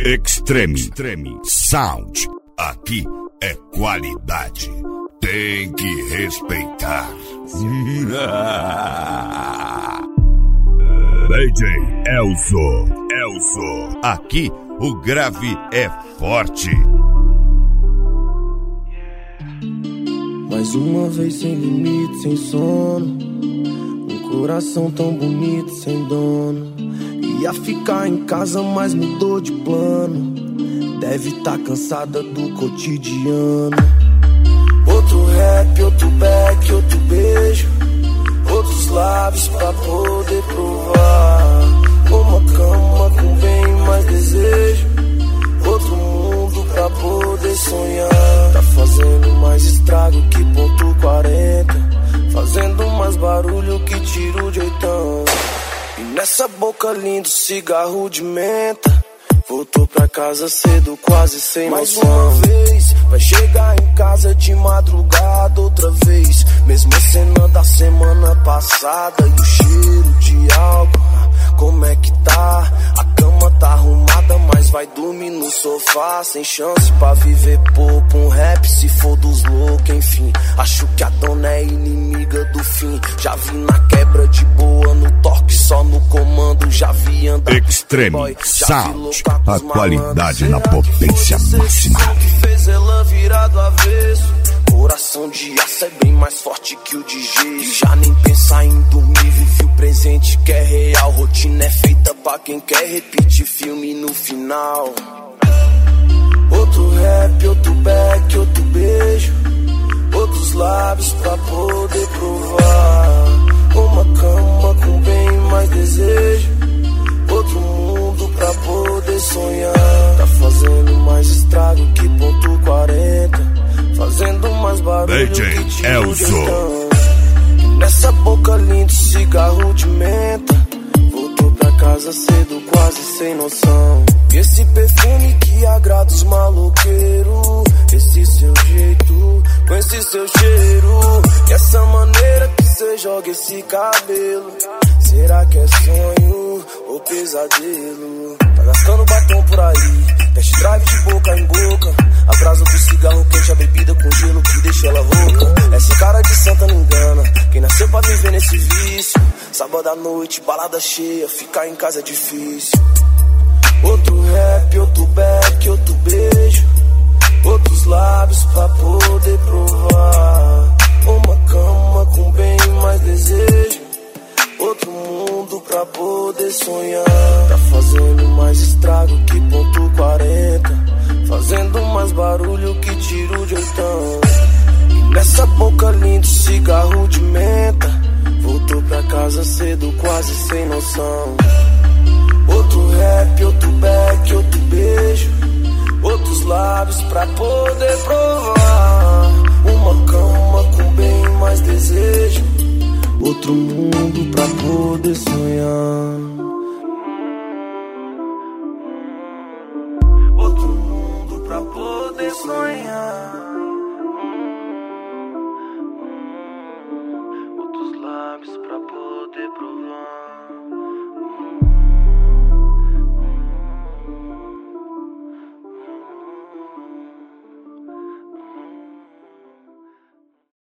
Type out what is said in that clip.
Extreme Sound. Aqui é qualidade. Tem que respeitar. DJ Elzo. Aqui o grave é forte. Mais uma vez sem limite, sem sono. Um coração tão bonito, sem dono. Ia ficar em casa, mas mudou de plano. Deve tá cansada do cotidiano. Outro rap, outro back, outro beijo. Outros lábios pra poder provar. Uma cama com bem mais desejo. Outro mundo pra poder sonhar. Tá fazendo mais estrago que ponto 40. Fazendo mais barulho que tiro de 80. E nessa boca lindo cigarro de menta. Voltou pra casa cedo, quase sem noção. Mais uma vez, vai chegar em casa de madrugada outra vez. Mesma cena da semana passada. E o cheiro de álcool, como é que tá? A cama tá arrumada, mas vai dormir no sofá. Sem chance pra viver pouco, um rap se for dos loucos, enfim. Acho que a dona é inimiga do fim. Já vi na quebra de boa, no toque, só no comando. Já vi andar Extreme Sound. A qualidade na potência máxima. Que fez ela virar do avesso. Coração de aço é bem mais forte que o de gesso. E já nem pensar em dormir, vive o presente que é real. Rotina é feita pra quem quer repetir filme no final. Outro rap, outro back, outro beijo. Outros lábios pra poder provar. Uma cama com bem mais desejo. Outro mundo pra poder sonhar. Tá fazendo mais estrago que ponto 40. Fazendo mais barulho que tiro de 80. E nessa boca linda, cigarro de menta. Voltou pra casa cedo, quase sem noção. E esse perfume que agrada os maloqueiros. Esse seu jeito, com esse seu cheiro. E essa maneira que cê joga esse cabelo. Será que é sonho ou pesadelo? Tá gastando batom por aí, test drive de boca em boca. A brasa do cigarro quente, a bebida com gelo que deixa ela rouca. Essa cara de santa não engana, quem nasceu pra viver nesse vício. Sábado à noite, balada cheia, ficar em casa é difícil. Outro rap, outro back, outro beijo. Outros lábios pra poder provar. Uma cama com bem mais desejo. Outro mundo pra poder sonhar. Tá fazendo mais estrago que ponto 40. Fazendo mais barulho que tiro de 80. E nessa boca linda, cigarro de menta. Voltou pra casa cedo, quase sem noção. Outro rap, outro back, outro beijo. Outros lábios pra poder provar. Uma cama com bem mais desejo. Outro mundo pra poder sonhar. Outro mundo pra poder sonhar. Outros lábios pra poder provar.